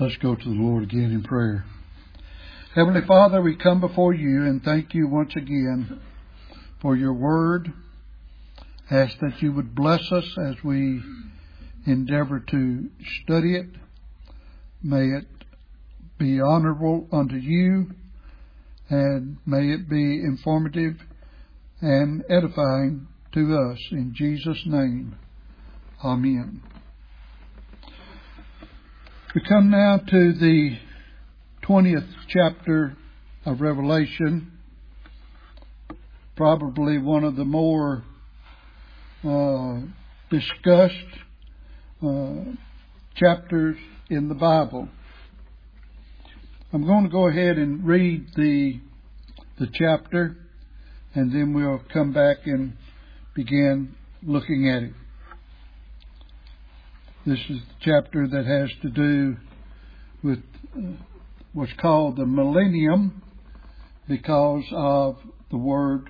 Let's go to the Lord again in prayer. Heavenly Father, we come before you and thank you once again for your word. Ask that you would bless us as we endeavor to study it. May it be honorable unto you, and may it be informative and edifying to us. In Jesus' name, amen. We come now to the 20th chapter of Revelation, probably one of the more discussed chapters in the Bible. I'm going to go ahead and read the chapter, and then we'll come back and begin looking at it. This is the chapter that has to do with what's called the millennium, because of the word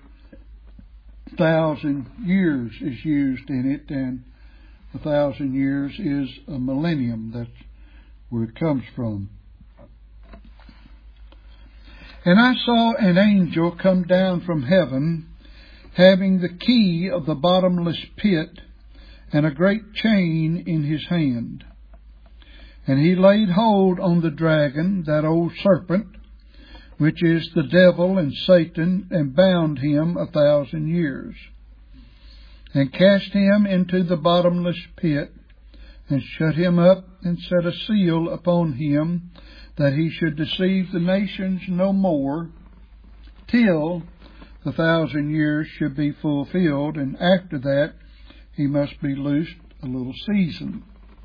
1,000 years is used in it, and 1,000 years is a millennium. That's where it comes from. And I saw an angel come down from heaven, having the key of the bottomless pit and a great chain in his hand. And he laid hold on the dragon, that old serpent, which is the devil and Satan, and bound him 1,000 years, and cast him into the bottomless pit, and shut him up, and set a seal upon him, that he should deceive the nations no more, till the 1,000 years should be fulfilled, and after that he must be loosed a little season.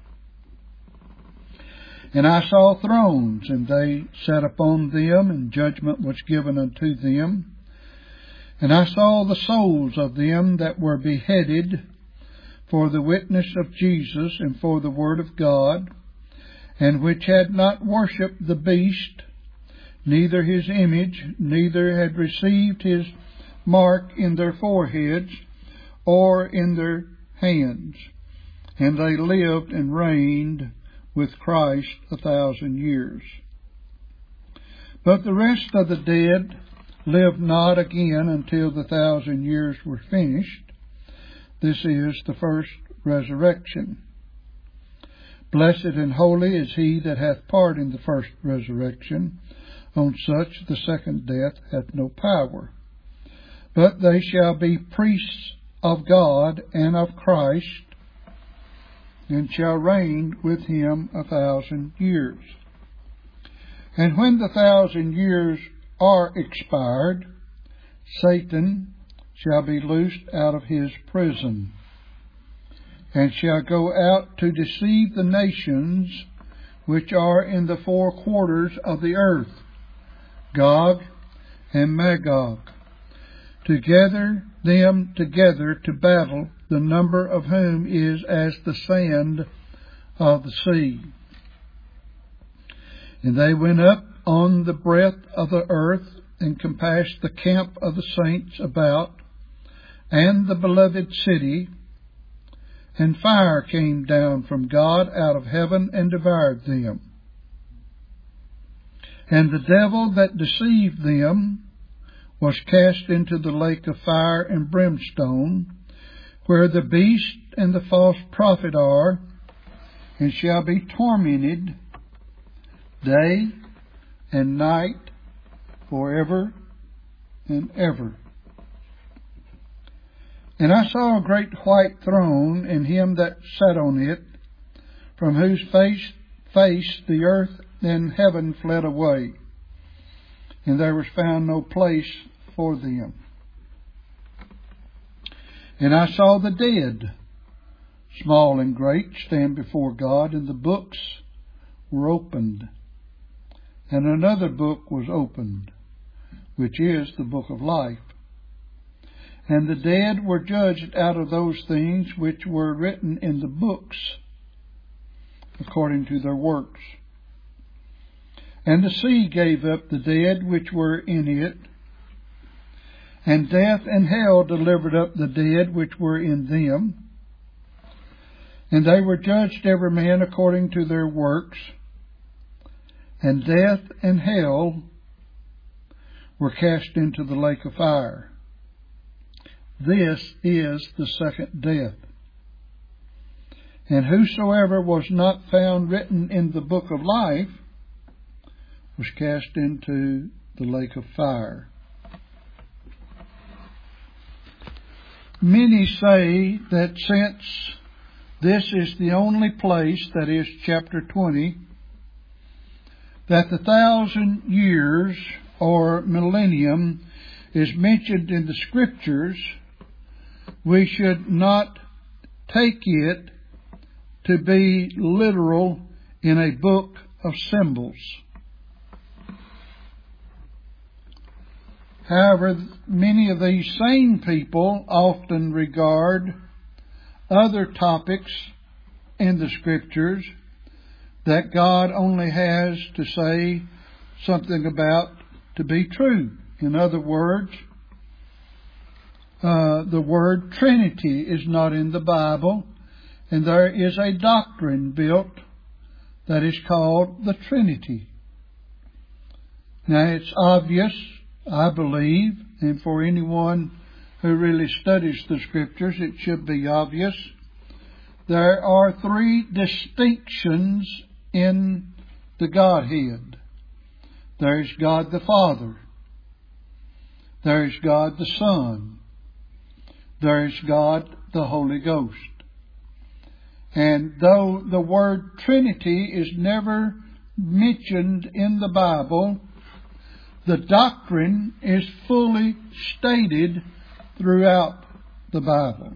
And I saw thrones, and they sat upon them, and judgment was given unto them. And I saw the souls of them that were beheaded for the witness of Jesus and for the word of God, and which had not worshipped the beast, neither his image, neither had received his mark in their foreheads or in their hands. And they lived and reigned with Christ 1,000 years. But the rest of the dead lived not again until the 1,000 years were finished. This is the first resurrection. Blessed and holy is he that hath part in the first resurrection. On such the second death hath no power. But they shall be priests of God and of Christ, and shall reign with him 1,000 years. And when the 1,000 years are expired, Satan shall be loosed out of his prison, and shall go out to deceive the nations which are in the four quarters of the earth, Gog and Magog, to gather them together to battle, the number of whom is as the sand of the sea. And they went up on the breadth of the earth, and compassed the camp of the saints about, and the beloved city. And fire came down from God out of heaven, and devoured them. And the devil that deceived them was cast into the lake of fire and brimstone, where the beast and the false prophet are, and shall be tormented day and night forever and ever. And I saw a great white throne, and him that sat on it, from whose face the earth and heaven fled away, and there was found no place for them. And I saw the dead, small and great, stand before God, and the books were opened. And another book was opened, which is the book of life. And the dead were judged out of those things which were written in the books, according to their works. And the sea gave up the dead which were in it, and death and hell delivered up the dead which were in them. And they were judged every man according to their works. and death and hell were cast into the lake of fire. This is the second death. And whosoever was not found written in the book of life was cast into the lake of fire. Many say that since this is the only place, that is chapter 20, that the 1,000 years or millennium is mentioned in the Scriptures, we should not take it to be literal in a book of symbols. However, many of these same people often regard other topics in the Scriptures that God only has to say something about to be true. In other words, the word Trinity is not in the Bible, and there is a doctrine built that is called the Trinity. Now, it's obvious, I believe, and for anyone who really studies the Scriptures, it should be obvious, there are three distinctions in the Godhead. There is God the Father. There is God the Son. There is God the Holy Ghost. And though the word Trinity is never mentioned in the Bible, the doctrine is fully stated throughout the Bible.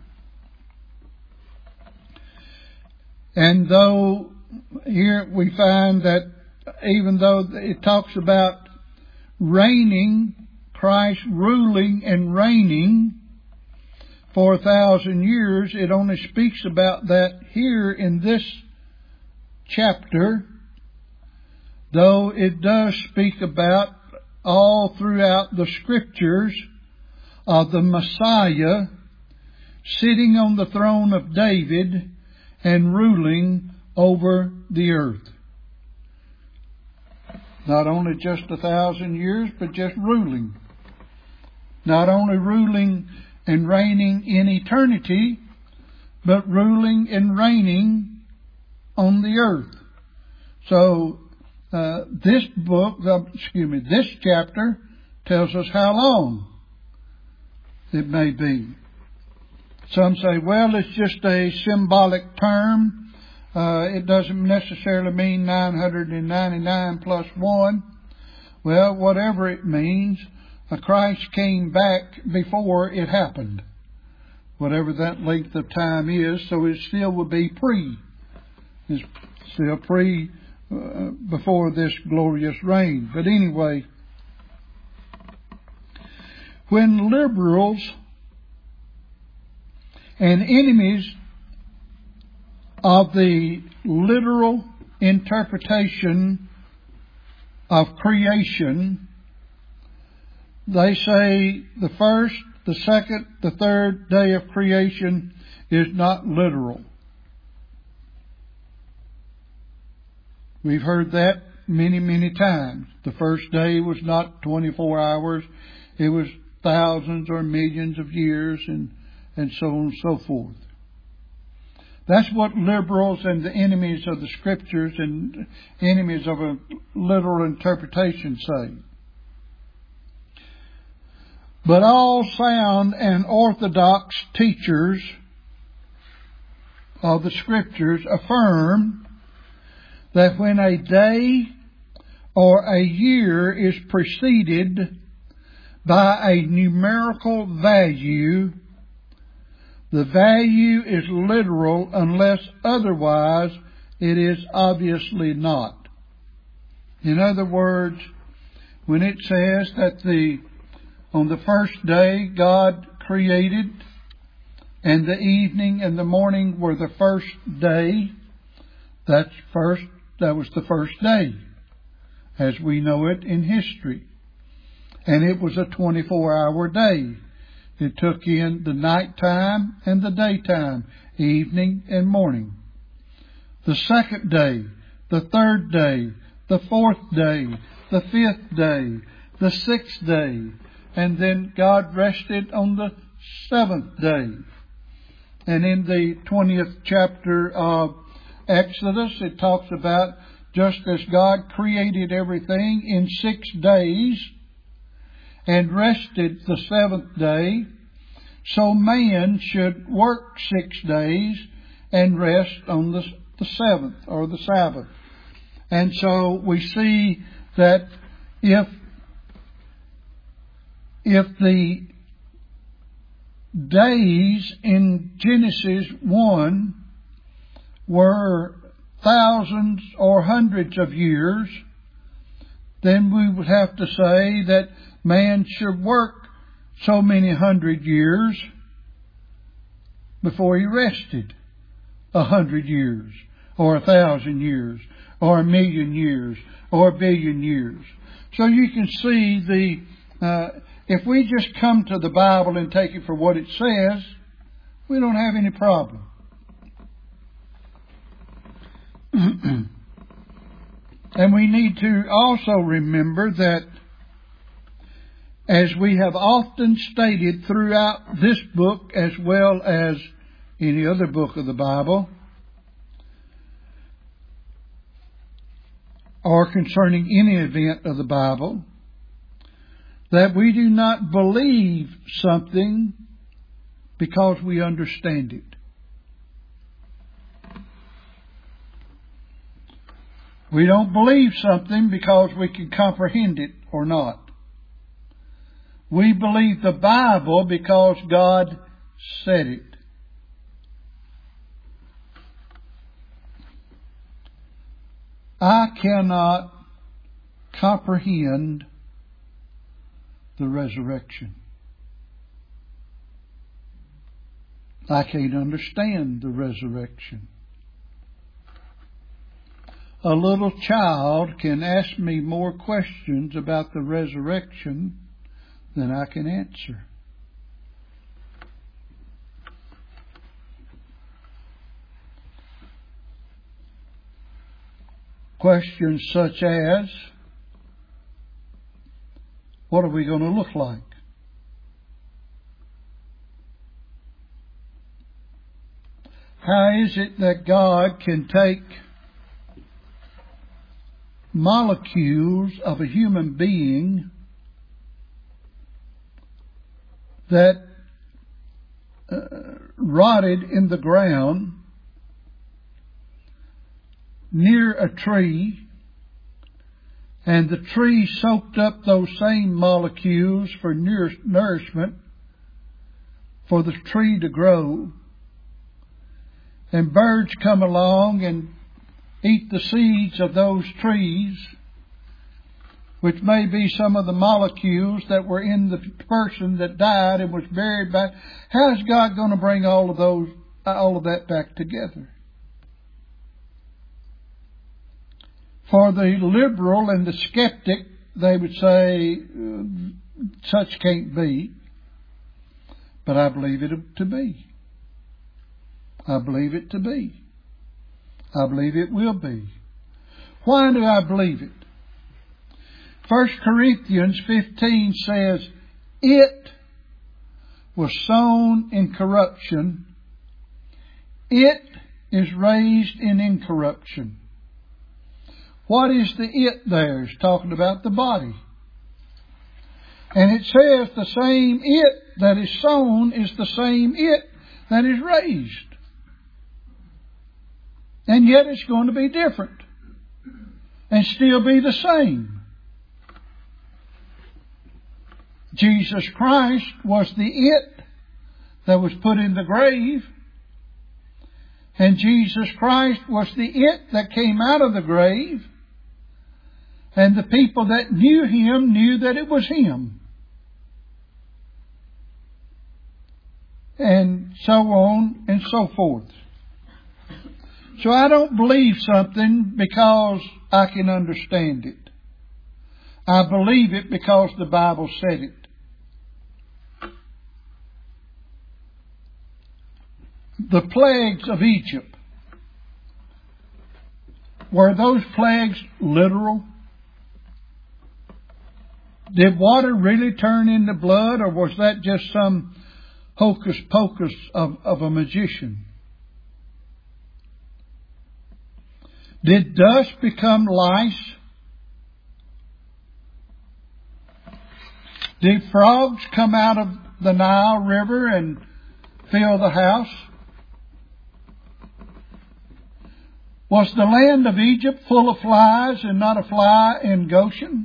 And though here we find that even though it talks about reigning, Christ ruling and reigning for 1,000 years, it only speaks about that here in this chapter, though it does speak about all throughout the Scriptures of the Messiah sitting on the throne of David and ruling over the earth. Not only just 1,000 years, but just ruling. Not only ruling and reigning in eternity, but ruling and reigning on the earth. So, this chapter tells us how long it may be. Some say, well, it's just a symbolic term. It doesn't necessarily mean 999 plus 1. Well, whatever it means, Christ came back before it happened. Whatever that length of time is, so it still would be It's still before this glorious reign. But anyway, when liberals and enemies of the literal interpretation of creation, they say the first, the second, the third day of creation is not literal. We've heard that many, many times. The first day was not 24 hours. It was thousands or millions of years and so on and so forth. That's what liberals and the enemies of the Scriptures and enemies of a literal interpretation say. But all sound and orthodox teachers of the Scriptures affirm that when a day or a year is preceded by a numerical value, the value is literal unless otherwise it is obviously not. In other words, when it says that on the first day God created, and the evening and the morning were the first day, that was the first day, as we know it in history. And it was a 24-hour day. It took in the nighttime and the daytime, evening and morning. The second day, the third day, the 4th day, the 5th day, the 6th day, and then God rested on the 7th day. And in the 20th chapter of Exodus, it talks about just as God created everything in 6 days and rested the 7th day, so man should work 6 days and rest on the 7th, or the Sabbath. And so we see that if the days in Genesis 1 were thousands or hundreds of years, then we would have to say that man should work so many 100 years before he rested. 100 years, or 1,000 years, or 1,000,000 years, or 1,000,000,000 years. So you can see if we just come to the Bible and take it for what it says, we don't have any problem. And we need to also remember that, as we have often stated throughout this book as well as any other book of the Bible, or concerning any event of the Bible, that we do not believe something because we understand it. We don't believe something because we can comprehend it or not. We believe the Bible because God said it. I cannot comprehend the resurrection. I can't understand the resurrection. A little child can ask me more questions about the resurrection than I can answer. Questions such as, what are we going to look like? How is it that God can take molecules of a human being that rotted in the ground near a tree, and the tree soaked up those same molecules for nourishment for the tree to grow, and birds come along and eat the seeds of those trees, which may be some of the molecules that were in the person that died and was buried back. How is God going to bring all of that back together? For the liberal and the skeptic, they would say, such can't be. But I believe it to be. I believe it to be. I believe it will be. Why do I believe it? 1 Corinthians 15 says, it was sown in corruption. It is raised in incorruption. What is the it there? It's talking about the body. And it says the same it that is sown is the same it that is raised. And yet it's going to be different and still be the same. Jesus Christ was the it that was put in the grave. And Jesus Christ was the it that came out of the grave. And the people that knew Him knew that it was Him. And so on and so forth. So I don't believe something because I can understand it. I believe it because the Bible said it. The plagues of Egypt were those plagues literal? Did water really turn into blood, or was that just some hocus pocus of a magician? Did dust become lice? Did frogs come out of the Nile River and fill the house? Was the land of Egypt full of flies and not a fly in Goshen?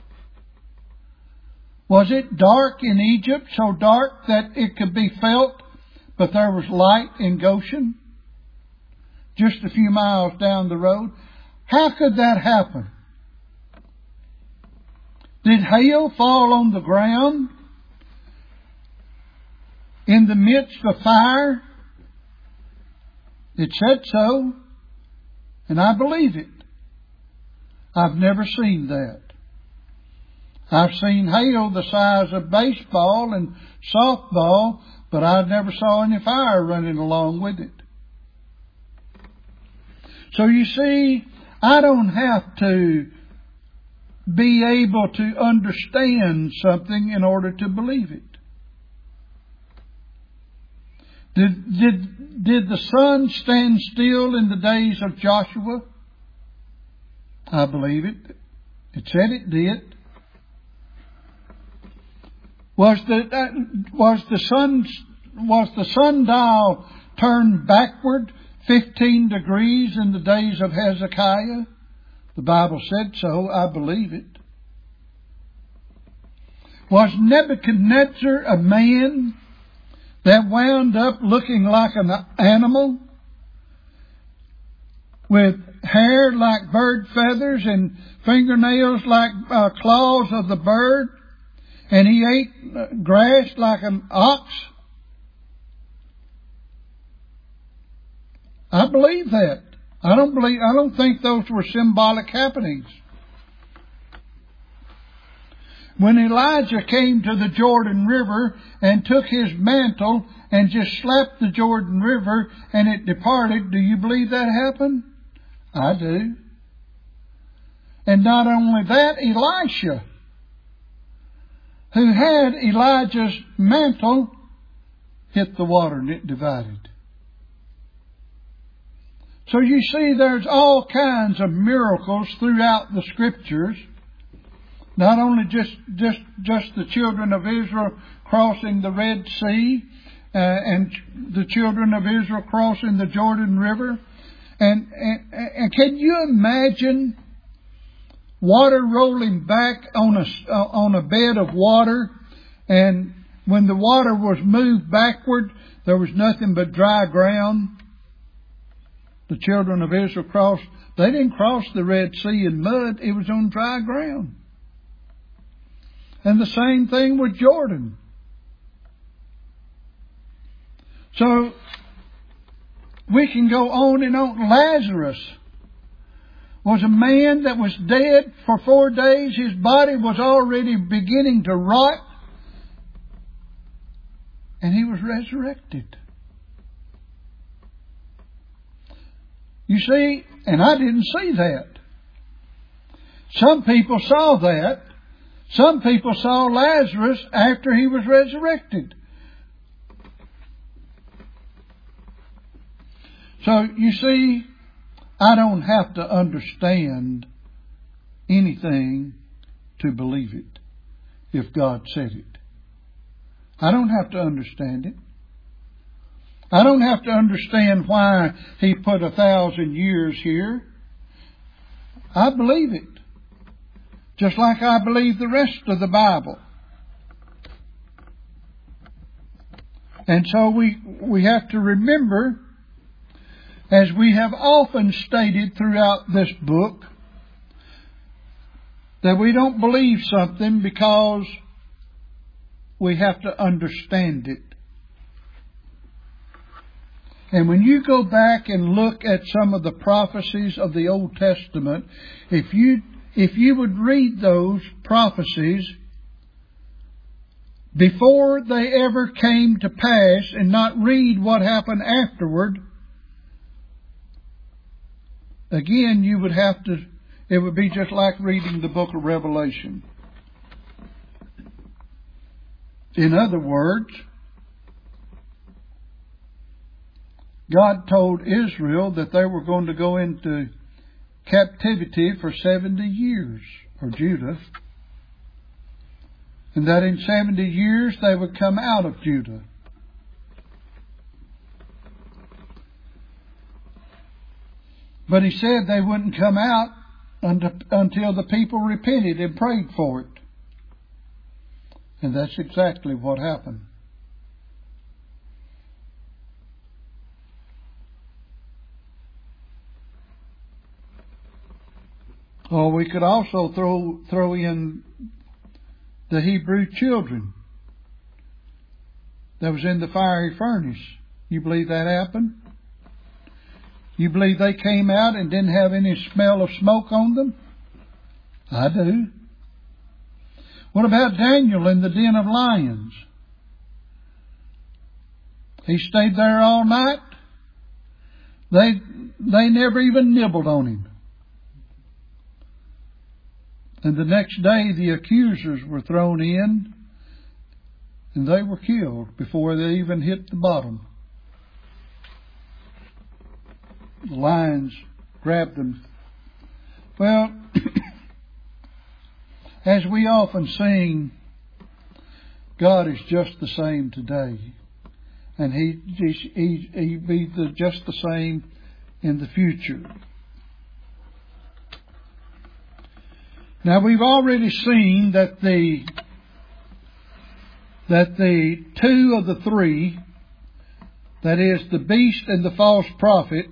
Was it dark in Egypt, so dark that it could be felt, but there was light in Goshen, just a few miles down the road? How could that happen? Did hail fall on the ground in the midst of fire? It said so, and I believe it. I've never seen that. I've seen hail the size of baseball and softball, but I never saw any fire running along with it. So you see, I don't have to be able to understand something in order to believe it. Did the sun stand still in the days of Joshua? I believe it. It said it did. Was the sundial turned backward 15 degrees in the days of Hezekiah? The Bible said so. I believe it. Was Nebuchadnezzar a man that wound up looking like an animal, with hair like bird feathers and fingernails like claws of the bird, and he ate grass like an ox? I believe that. I don't think those were symbolic happenings. When Elijah came to the Jordan River and took his mantle and just slapped the Jordan River and it departed, do you believe that happened? I do. And not only that, Elisha, who had Elijah's mantle, hit the water and it divided. So you see, there's all kinds of miracles throughout the Scriptures. Not only just the children of Israel crossing the Red Sea, and the children of Israel crossing the Jordan River. And can you imagine water rolling back on a bed of water, and when the water was moved backward, there was nothing but dry ground? The children of Israel crossed. They didn't cross the Red Sea in mud. It was on dry ground. And the same thing with Jordan. So we can go on and on. Lazarus was a man that was dead for 4 days. His body was already beginning to rot. And he was resurrected. You see, and I didn't see that. Some people saw that. Some people saw Lazarus after he was resurrected. So, you see, I don't have to understand anything to believe it if God said it. I don't have to understand it. I don't have to understand why He put 1,000 years here. I believe it. Just like I believe the rest of the Bible. And so we have to remember, as we have often stated throughout this book, that we don't believe something because we have to understand it. And when you go back and look at some of the prophecies of the Old Testament, if you would read those prophecies before they ever came to pass and not read what happened afterward, again, it would be just like reading the book of Revelation. In other words, God told Israel that they were going to go into captivity for 70 years, or Judah, and that in 70 years they would come out of Judah. But He said they wouldn't come out until the people repented and prayed for it. And that's exactly what happened. Or we could also throw in the Hebrew children that was in the fiery furnace. You believe that happened? You believe they came out and didn't have any smell of smoke on them? I do. What about Daniel in the den of lions? He stayed there all night. They never even nibbled on him. And the next day the accusers were thrown in and they were killed before they even hit the bottom. The lions grabbed them. Well, as we often sing, God is just the same today. And He be just the same in the future. Now we've already seen that the two of the three, that is the beast and the false prophet,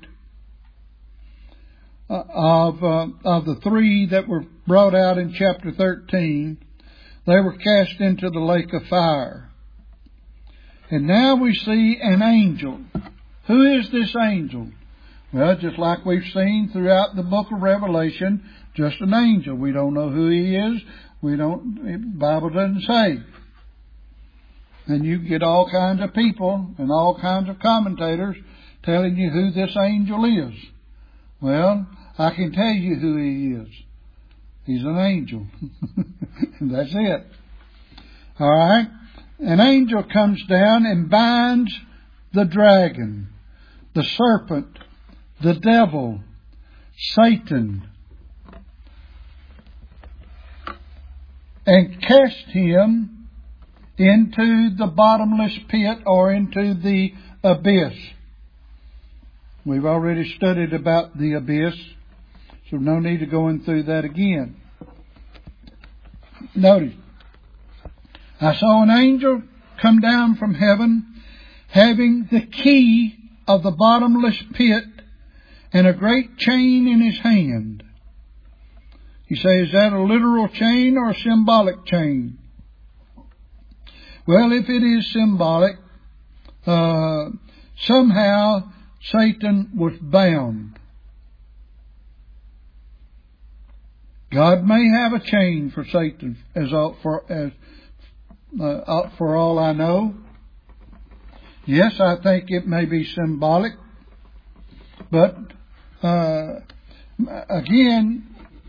of the three that were brought out in chapter 13, they were cast into the lake of fire. And now we see an angel. Who is this angel? Well, just like we've seen throughout the book of Revelation, just an angel. We don't know who he is. The Bible doesn't say. And you get all kinds of people and all kinds of commentators telling you who this angel is. Well, I can tell you who he is. He's an angel. And that's it. All right? An angel comes down and binds the dragon, the serpent, the devil, Satan, and cast him into the bottomless pit or into the abyss. We've already studied about the abyss, so no need to go in through that again. Notice, I saw an angel come down from heaven, having the key of the bottomless pit and a great chain in his hand. You say, is that a literal chain or a symbolic chain? Well, if it is symbolic, somehow Satan was bound. God may have a chain for Satan, for all I know. Yes, I think it may be symbolic, but again,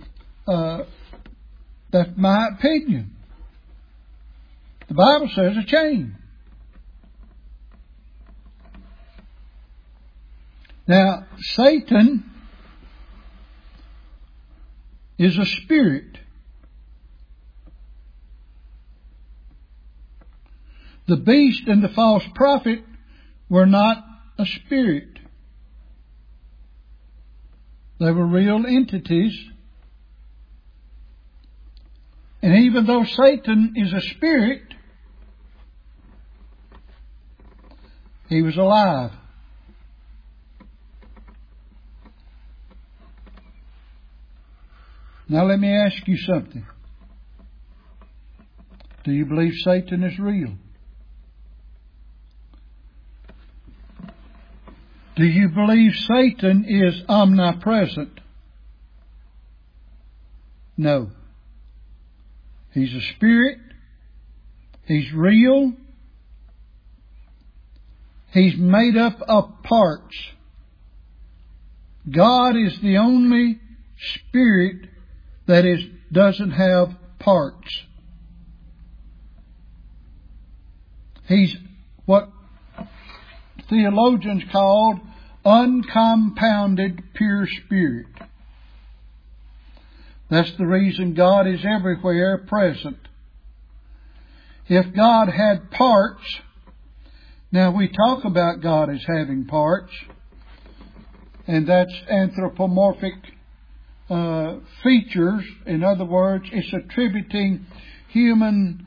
that's my opinion. The Bible says a chain. Now, Satan is a spirit. The beast and the false prophet were not a spirit. They were real entities. And even though Satan is a spirit, he was alive. Now let me ask you something. Do you believe Satan is real? Do you believe Satan is omnipresent? No. He's a spirit. He's real. He's made up of parts. God is the only spirit that doesn't have parts. He's what theologians called uncompounded pure spirit. That's the reason God is everywhere present. If God had parts, now we talk about God as having parts, and that's anthropomorphic features. In other words, it's attributing human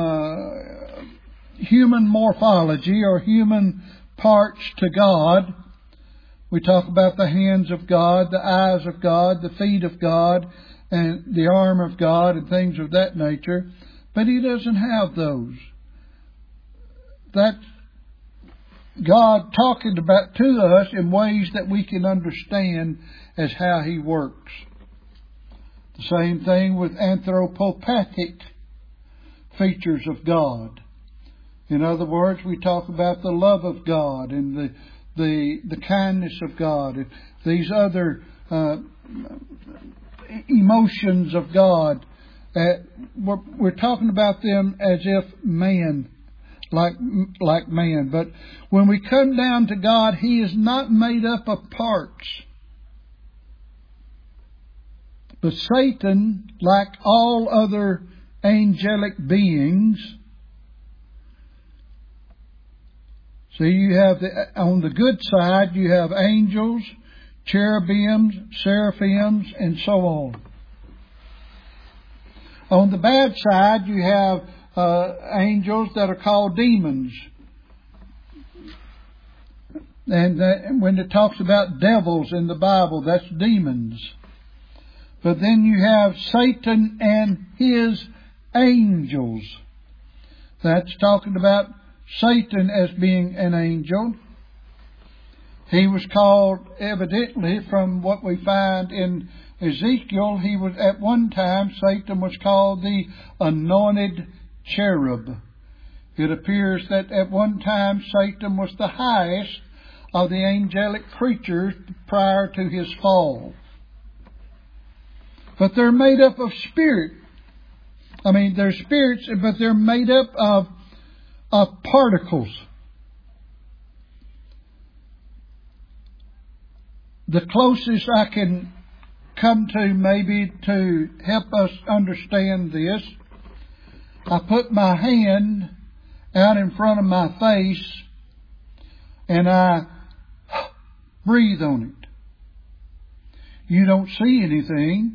morphology or human parts to God. We talk about the hands of God, the eyes of God, the feet of God, and the arm of God, and things of that nature. But He doesn't have those. That's God talking about to us in ways that we can understand as how He works. The same thing with anthropopathic features of God. In other words, we talk about the love of God and the kindness of God, and these other emotions of God. We're talking about them as if man, like man. But when we come down to God, He is not made up of parts. But Satan, like all other angelic beings, so you have on the good side, you have angels, cherubims, seraphims, and so on. On the bad side, you have angels that are called demons. And when it talks about devils in the Bible, that's demons. But then you have Satan and his angels. That's talking about Satan as being an angel. He was called, evidently, from what we find in Ezekiel, he was at one time, Satan was called the anointed cherub. It appears that at one time Satan was the highest of the angelic creatures prior to his fall. But they're made up of spirit. They're spirits, but they're made up of particles. The closest I can come to maybe to help us understand this, I put my hand out in front of my face and I breathe on it. You don't see anything,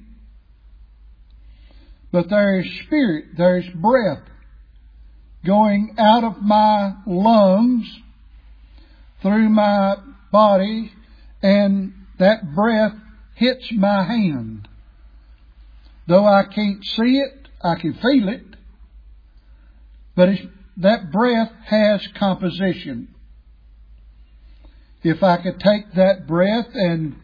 but there is spirit, there is breath going out of my lungs through my body, and that breath hits my hand. Though I can't see it, I can feel it. But that breath has composition. If I could take that breath and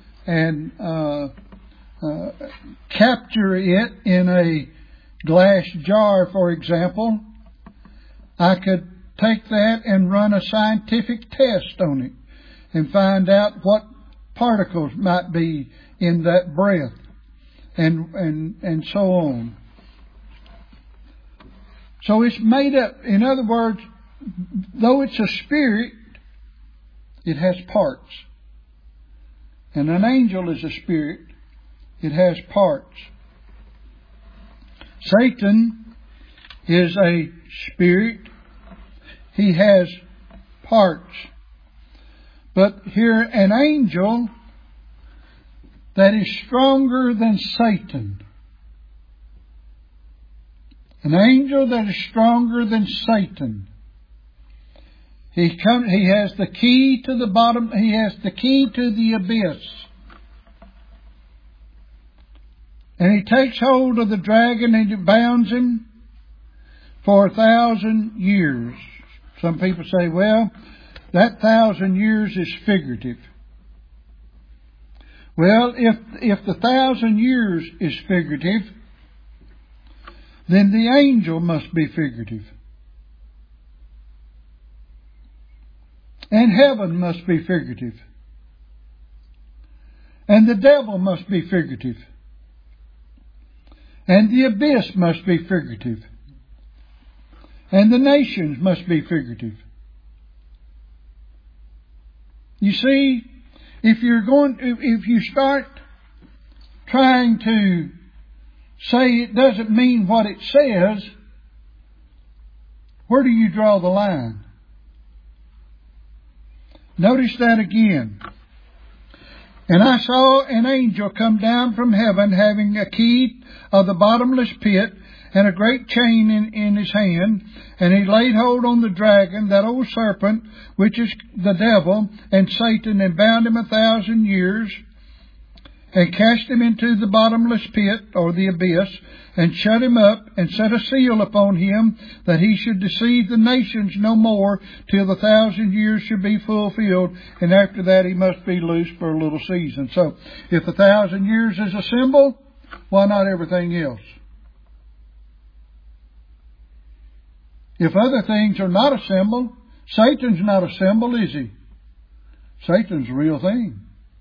capture it in a glass jar, for example, I could take that and run a scientific test on it and find out what particles might be in that breath, and so on. So it's made up. In other words, though it's a spirit, it has parts. And an angel is a spirit. It has parts. Satan is a spirit. He has parts. But here, an angel that is stronger than Satan. An angel that is stronger than Satan. He has the key to the bottom. He has the key to the abyss. And he takes hold of the dragon and he bounds him for 1,000 years. Some people say, well, that 1,000 years is figurative. Well, if the 1,000 years is figurative, then the angel must be figurative. And heaven must be figurative. And the devil must be figurative. And the abyss must be figurative. And the nations must be figurative. You see, if you start trying to say it doesn't mean what it says, where do you draw the line? Notice that again. And I saw an angel come down from heaven, having a key of the bottomless pit, and a great chain in his hand. And he laid hold on the dragon, that old serpent, which is the devil and Satan, and bound him 1,000 years, and cast him into the bottomless pit, or the abyss, and shut him up, and set a seal upon him, that he should deceive the nations no more, till the 1,000 years should be fulfilled, and after that he must be loosed for a little season. So, if 1,000 years is a symbol, why not everything else? If other things are not a symbol, Satan's not a symbol, is he? Satan's a real thing.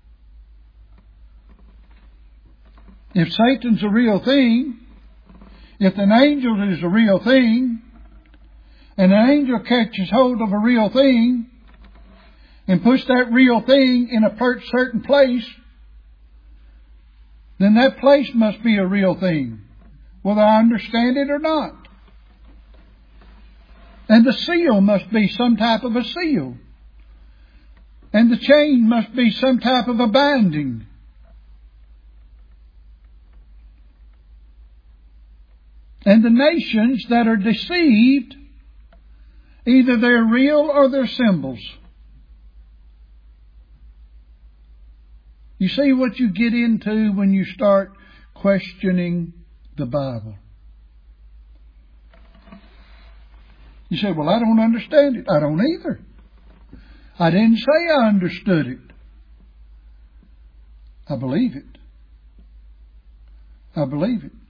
If Satan's a real thing, if an angel is a real thing, and an angel catches hold of a real thing, and puts that real thing in a certain place, then that place must be a real thing, whether I understand it or not. And the seal must be some type of a seal. And the chain must be some type of a binding. And the nations that are deceived, either they're real or they're symbols. You see what you get into when you start questioning the Bible. You say, well, I don't understand it. I don't either. I didn't say I understood it. I believe it. I believe it.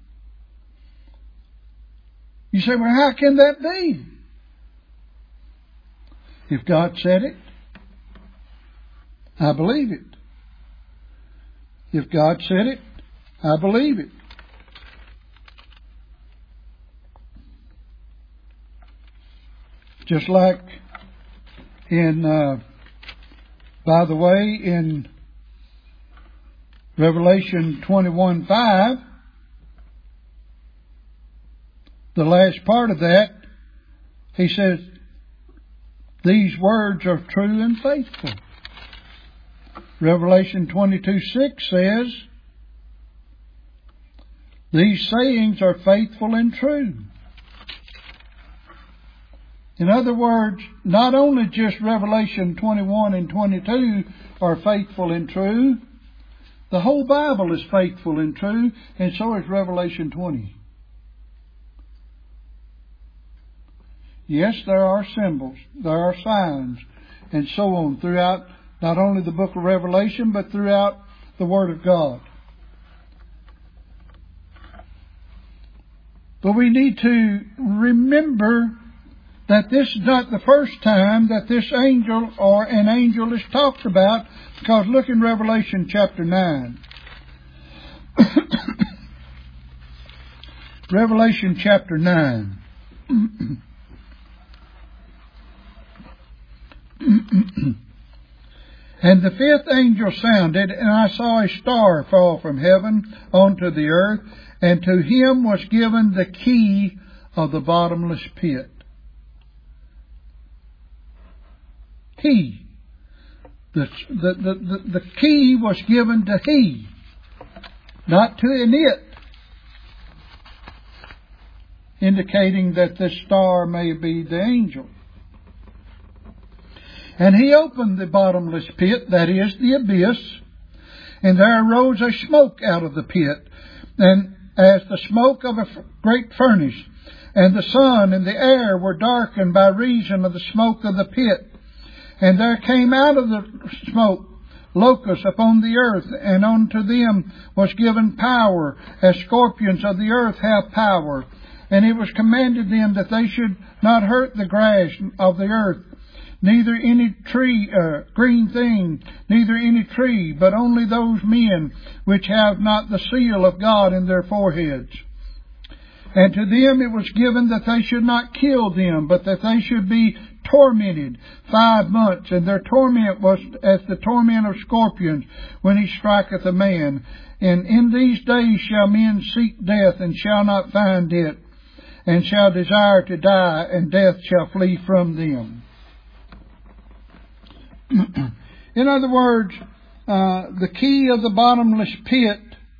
You say, well, how can that be? If God said it, I believe it. If God said it, I believe it. Just like by the way, in Revelation 21:5, the last part of that, he says, these words are true and faithful. Revelation 22:6 says, these sayings are faithful and true. In other words, not only just Revelation 21 and 22 are faithful and true, the whole Bible is faithful and true, and so is Revelation 20. Yes, there are symbols, there are signs, and so on throughout not only the book of Revelation, but throughout the Word of God. But we need to remember that this is not the first time that this angel or an angel is talked about, because look in Revelation chapter 9. Revelation chapter 9. And the fifth angel sounded, and I saw a star fall from heaven onto the earth, and to him was given the key of the bottomless pit. He. The key was given to he, not to an it, indicating that this star may be the angel. And he opened the bottomless pit, that is, the abyss, and there arose a smoke out of the pit, and as the smoke of a great furnace, and the sun and the air were darkened by reason of the smoke of the pit. And there came out of the smoke locusts upon the earth, and unto them was given power, as scorpions of the earth have power. And it was commanded them that they should not hurt the grass of the earth, neither any tree, green thing, neither any tree, but only those men which have not the seal of God in their foreheads. And to them it was given that they should not kill them, but that they should be tormented 5 months. And their torment was as the torment of scorpions when he striketh a man. And in these days shall men seek death, and shall not find it, and shall desire to die, and death shall flee from them. In other words, the key of the bottomless pit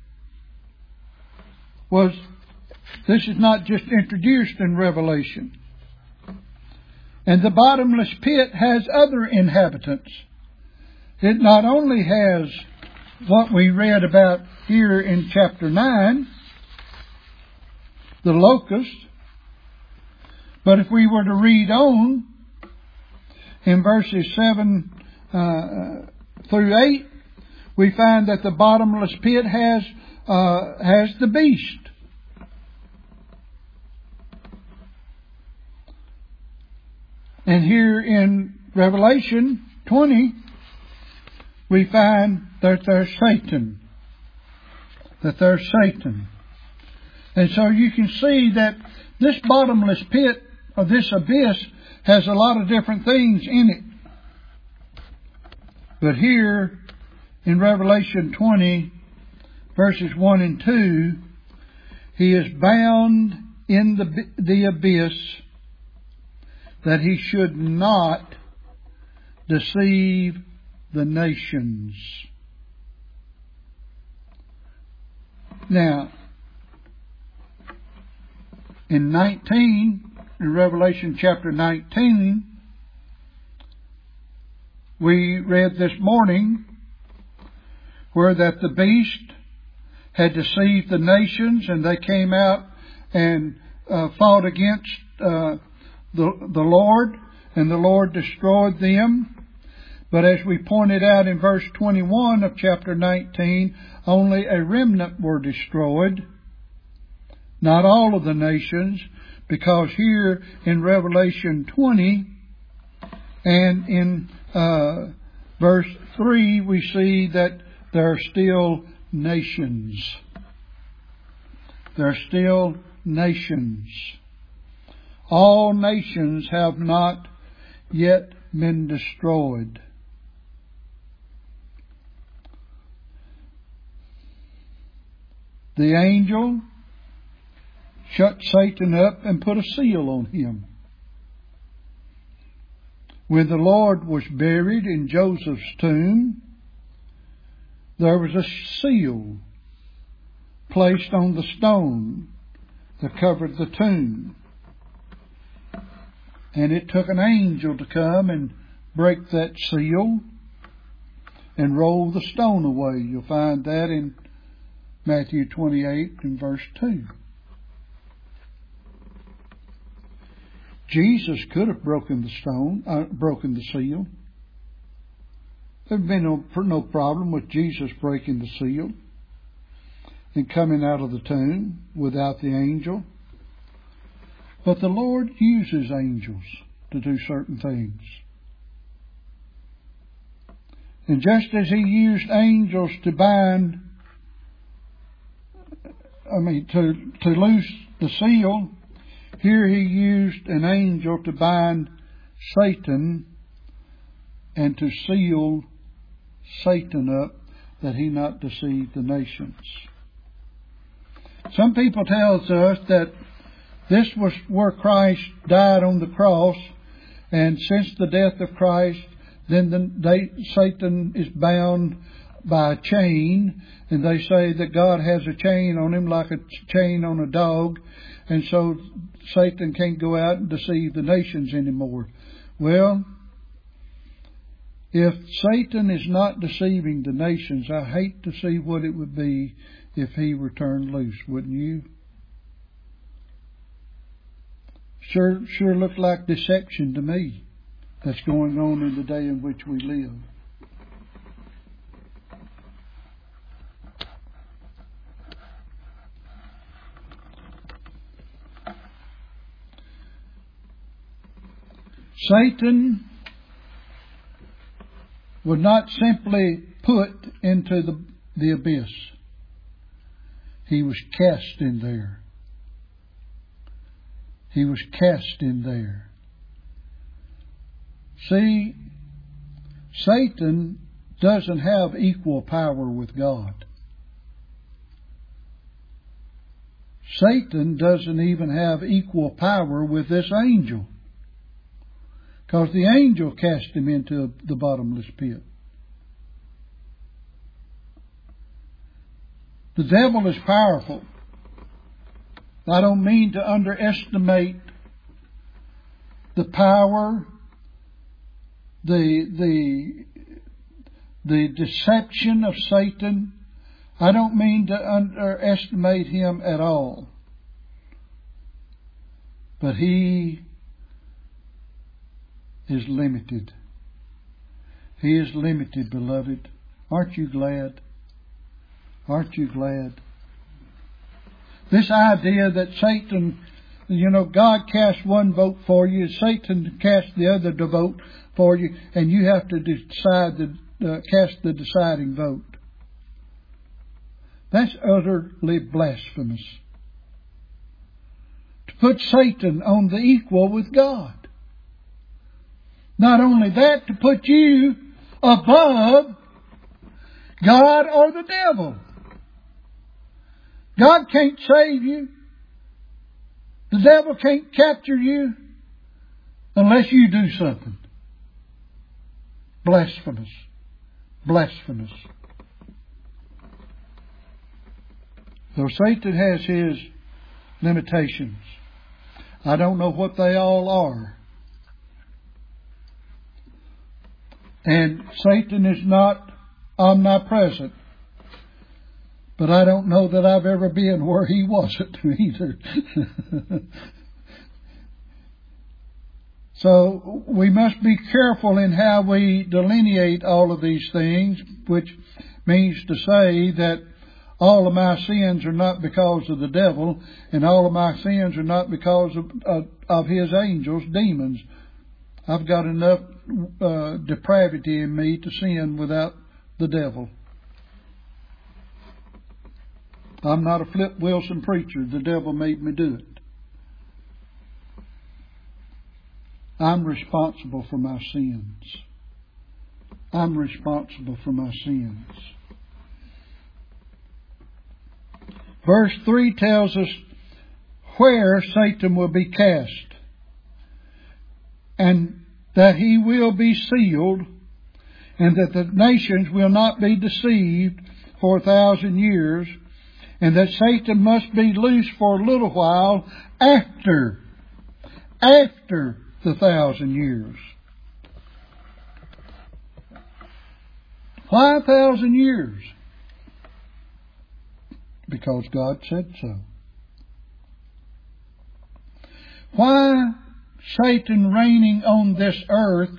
was, this is not just introduced in Revelation. And the bottomless pit has other inhabitants. It not only has what we read about here in chapter 9, the locust, but if we were to read on in verses 7 through 8, we find that the bottomless pit has the beast. And here in Revelation 20, we find that there's Satan. And so you can see that this bottomless pit, or this abyss, has a lot of different things in it. But here in Revelation 20, verses 1 and 2, he is bound in the abyss, that he should not deceive the nations. Now, in Revelation chapter 19, we read this morning where that the beast had deceived the nations, and they came out and fought against the Lord, and the Lord destroyed them. But as we pointed out in verse 21 of chapter 19, only a remnant were destroyed, not all of the nations, because here in Revelation 20 and in verse 3 we see that there are still nations. There are still nations. All nations have not yet been destroyed. The angel shut Satan up and put a seal on him. When the Lord was buried in Joseph's tomb, there was a seal placed on the stone that covered the tomb. And it took an angel to come and break that seal and roll the stone away. You'll find that in Matthew 28 and verse 2. Jesus could have broken the seal. There'd been no problem with Jesus breaking the seal and coming out of the tomb without the angel. But the Lord uses angels to do certain things. And just as He used angels to loose the seal, here He used an angel to bind Satan and to seal Satan up, that he not deceive the nations. Some people tell us that this was where Christ died on the cross, and since the death of Christ, then Satan is bound by a chain, and they say that God has a chain on him like a chain on a dog, and so Satan can't go out and deceive the nations anymore. Well, if Satan is not deceiving the nations, I hate to see what it would be if he were turned loose, wouldn't you? Sure looked like deception to me that's going on in the day in which we live. Satan was not simply put into the abyss. He was cast in there. He was cast in there. See, Satan doesn't have equal power with God. Satan doesn't even have equal power with this angel, because the angel cast him into the bottomless pit. The devil is powerful. I don't mean to underestimate the power, the deception of Satan. I don't mean to underestimate him at all. But he is limited. He is limited, beloved. Aren't you glad? Aren't you glad? This idea that Satan, God casts one vote for you, Satan casts the other vote for you, and you have to cast the deciding vote. That's utterly blasphemous. To put Satan on the equal with God. Not only that, to put you above God or the devil. God can't save you. The devil can't capture you unless you do something. Blasphemous. Blasphemous. So Satan has his limitations. I don't know what they all are. And Satan is not omnipresent. But I don't know that I've ever been where he wasn't either. So we must be careful in how we delineate all of these things, which means to say that all of my sins are not because of the devil, and all of my sins are not because of his angels, demons. I've got enough depravity in me to sin without the devil. I'm not a Flip Wilson preacher. The devil made me do it. I'm responsible for my sins. I'm responsible for my sins. Verse 3 tells us where Satan will be cast, and that he will be sealed, and that the nations will not be deceived for 1,000 years, and that Satan must be loose for a little while after the 1,000 years. Why 1,000 years? Because God said so. Why Satan reigning on this earth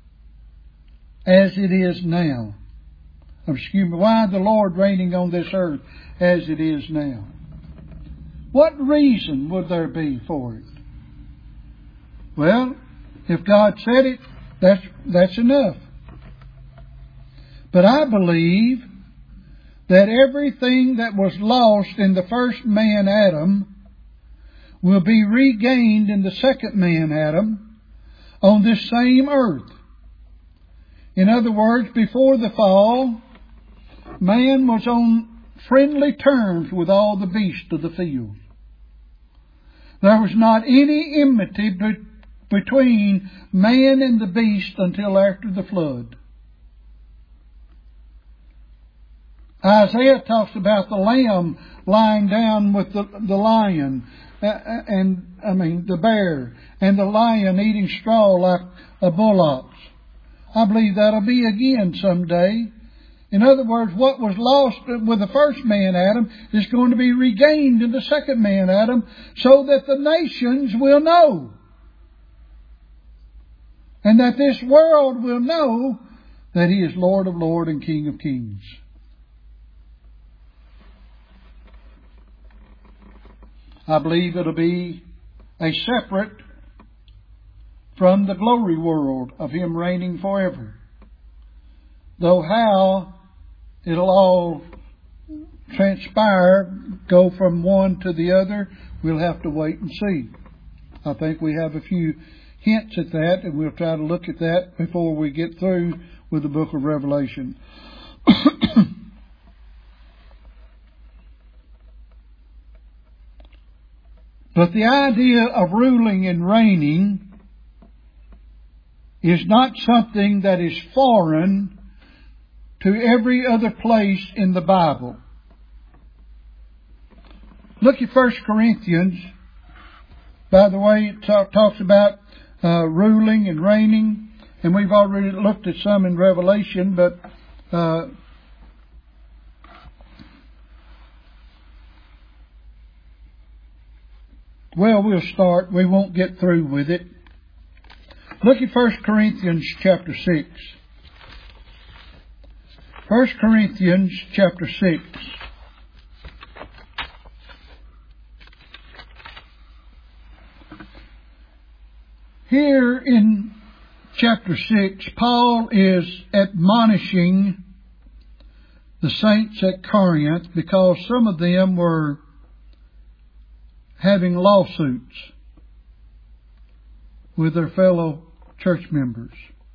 as it is now? Why the Lord reigning on this earth as it is now? What reason would there be for it? Well, if God said it, that's enough. But I believe that everything that was lost in the first man, Adam, will be regained in the second man, Adam, on this same earth. In other words, before the fall, man was on friendly terms with all the beasts of the field. There was not any enmity between man and the beast until after the flood. Isaiah talks about the lamb lying down with the lion, the bear, and the lion eating straw like a bullock. I believe that'll be again someday. In other words, what was lost with the first man, Adam, is going to be regained in the second man, Adam, so that the nations will know. And that this world will know that He is Lord of Lords and King of Kings. I believe it'll be a separate from the glory world of Him reigning forever. though how it'll all transpire, go from one to the other, we'll have to wait and see. I think we have a few hints at that, and we'll try to look at that before we get through with the book of Revelation. But the idea of ruling and reigning is not something that is foreign to every other place in the Bible. Look at 1 Corinthians. By the way, it talks about ruling and reigning, and we've already looked at some in Revelation, but we'll start. We won't get through with it. Look at 1 Corinthians chapter 6. 1 Corinthians chapter 6. Here in chapter 6, Paul is admonishing the saints at Corinth because some of them were having lawsuits with their fellow church members.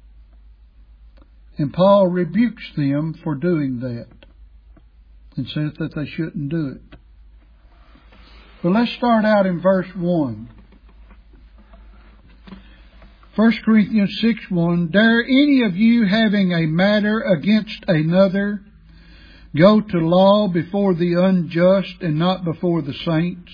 And Paul rebukes them for doing that and says that they shouldn't do it. But let's start out in verse 1. 1 Corinthians 6:1, Dare any of you having a matter against another go to law before the unjust and not before the saints?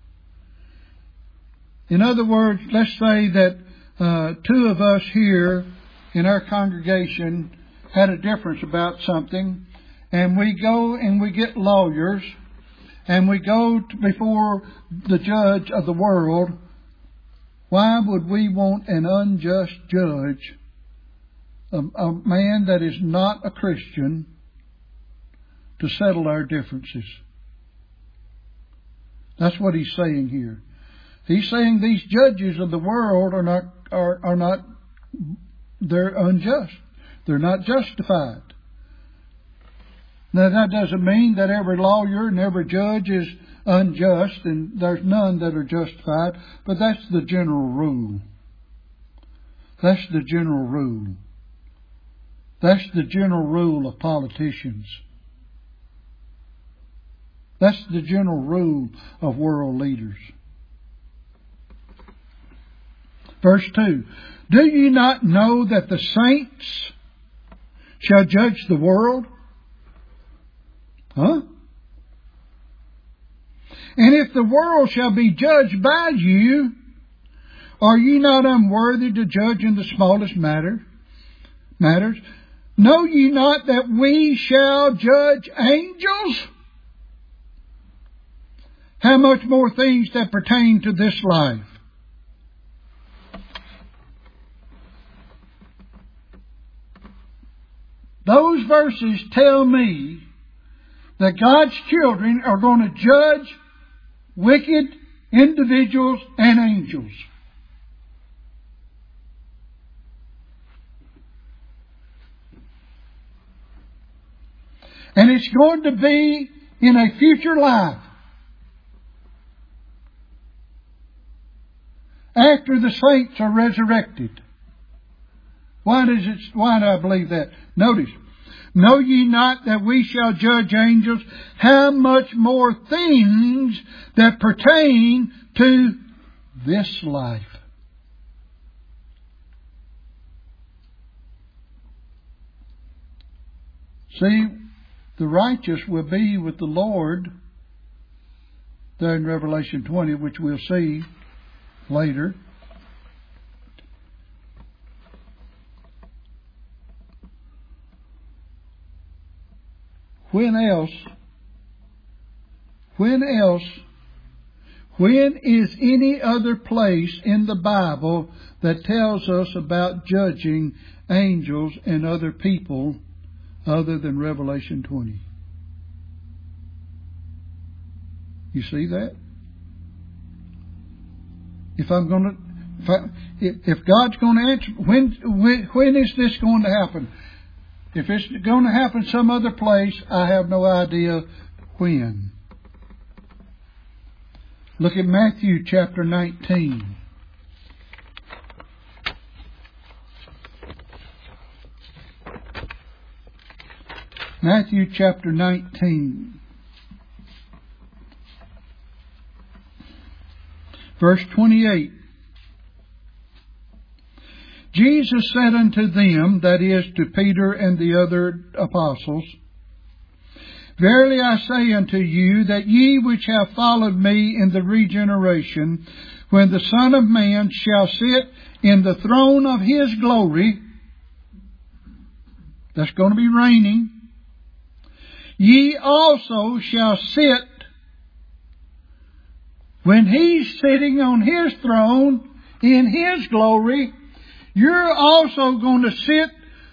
In other words, let's say that two of us here in our congregation had a difference about something, and we go and we get lawyers, and we go before the judge of the world. Why would we want an unjust judge, a man that is not a Christian, to settle our differences? That's what he's saying here. He's saying these judges of the world are not they're unjust. They're not justified. Now that doesn't mean that every lawyer and every judge is unjust, and there's none that are justified, but that's the general rule. That's the general rule. That's the general rule of politicians. That's the general rule of world leaders. Verse 2, Do you not know that the saints shall judge the world? Huh? And if the world shall be judged by you, are you not unworthy to judge in the smallest matters? Know ye not that we shall judge angels? How much more things that pertain to this life? Those verses tell me that God's children are going to judge wicked individuals and angels. And it's going to be in a future life. After the saints are resurrected. Why do I believe that? Notice, know ye not that we shall judge angels? How much more things that pertain to this life? See, the righteous will be with the Lord there in Revelation 20, which we'll see later. When is any other place in the Bible that tells us about judging angels and other people other than Revelation 20? You see that? If God's going to answer, when is this going to happen? If it's going to happen some other place, I have no idea when. Look at Matthew chapter 19. Matthew chapter 19. Verse 28. Jesus said unto them, that is, to Peter and the other apostles, Verily I say unto you, that ye which have followed me in the regeneration, when the Son of Man shall sit in the throne of His glory, that's going to be reigning, ye also shall sit, when He's sitting on His throne in His glory, you're also going to sit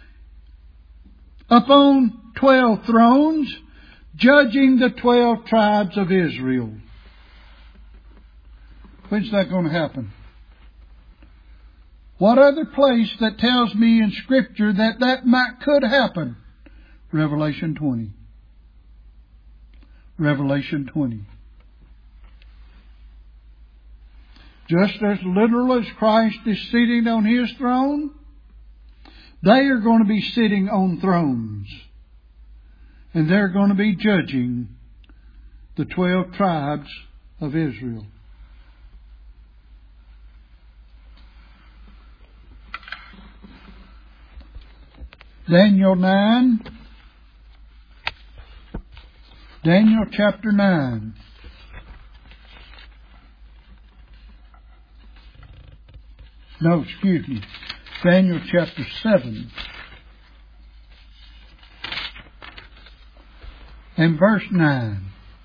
upon 12 thrones, judging the 12 tribes of Israel. When's that going to happen? What other place that tells me in Scripture that could happen? Revelation 20. Revelation 20. Just as literal as Christ is sitting on His throne, they are going to be sitting on thrones. And they're going to be judging the 12 tribes of Israel. Daniel 9. Daniel chapter 9. No, excuse me. Daniel chapter 7. And verse 9.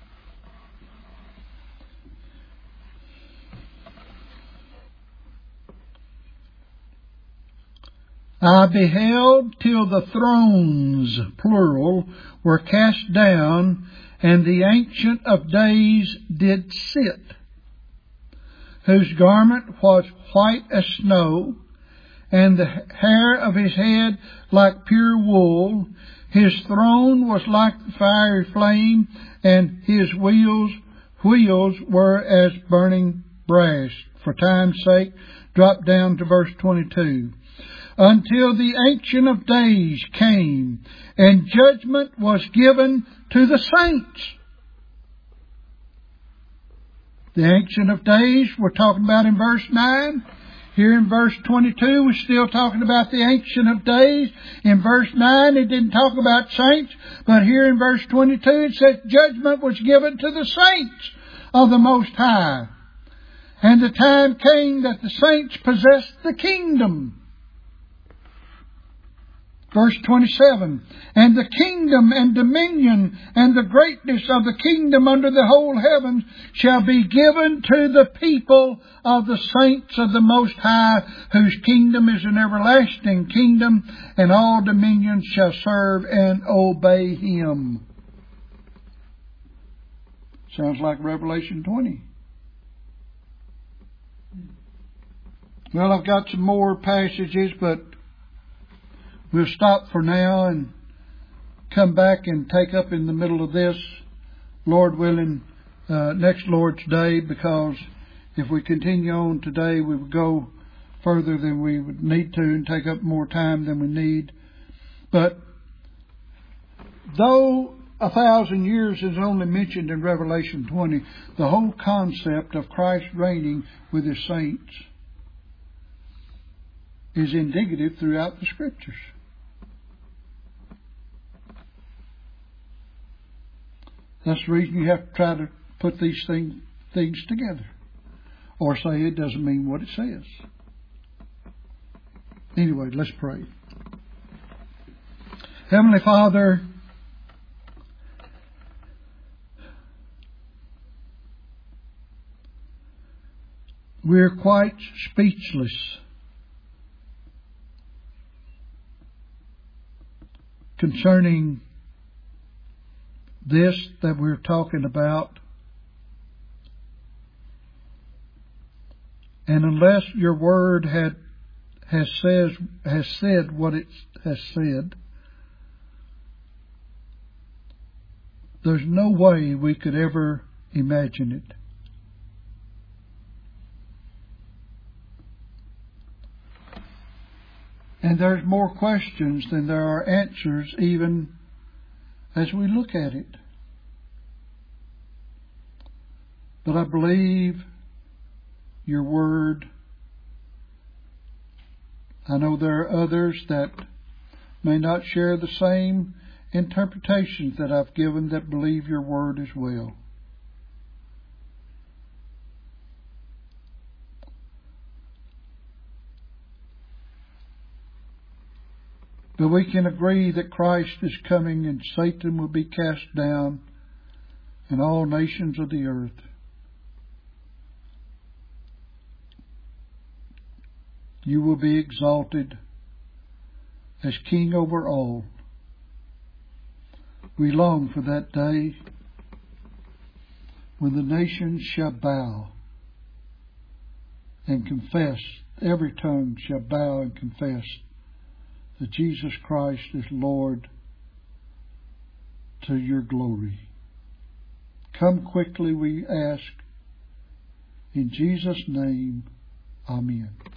I beheld till the thrones, plural, were cast down, and the Ancient of Days did sit, whose garment was white as snow, and the hair of his head like pure wool. His throne was like the fiery flame, and his wheels were as burning brass. For time's sake, drop down to verse 22. Until the Ancient of Days came, and judgment was given to the saints. The Ancient of Days we're talking about in verse 9. Here in verse 22 we're still talking about the Ancient of Days. In verse 9 it didn't talk about saints, but here in verse 22 it says judgment was given to the saints of the Most High. And the time came that the saints possessed the kingdom. Verse 27, and the kingdom and dominion and the greatness of the kingdom under the whole heavens shall be given to the people of the saints of the Most High, whose kingdom is an everlasting kingdom, and all dominions shall serve and obey Him. Sounds like Revelation 20. Well, I've got some more passages, but we'll stop for now and come back and take up in the middle of this, Lord willing, next Lord's Day, because if we continue on today, we would go further than we would need to and take up more time than we need. But though 1,000 years is only mentioned in Revelation 20, the whole concept of Christ reigning with His saints is indicative throughout the Scriptures. That's the reason you have to try to put these things together. Or say it doesn't mean what it says. Anyway, let's pray. Heavenly Father, we're quite speechless concerning this that we're talking about. And unless your word has said what it has said, There's no way we could ever imagine it. And there's more questions than there are answers, even as we look at it. But I believe your word. I know there are others that may not share the same interpretations that I've given that believe your word as well. But we can agree that Christ is coming and Satan will be cast down in all nations of the earth. You will be exalted as King over all. We long for that day when the nations shall bow and confess, every tongue shall bow and confess that Jesus Christ is Lord, to your glory. Come quickly, we ask. In Jesus' name, amen.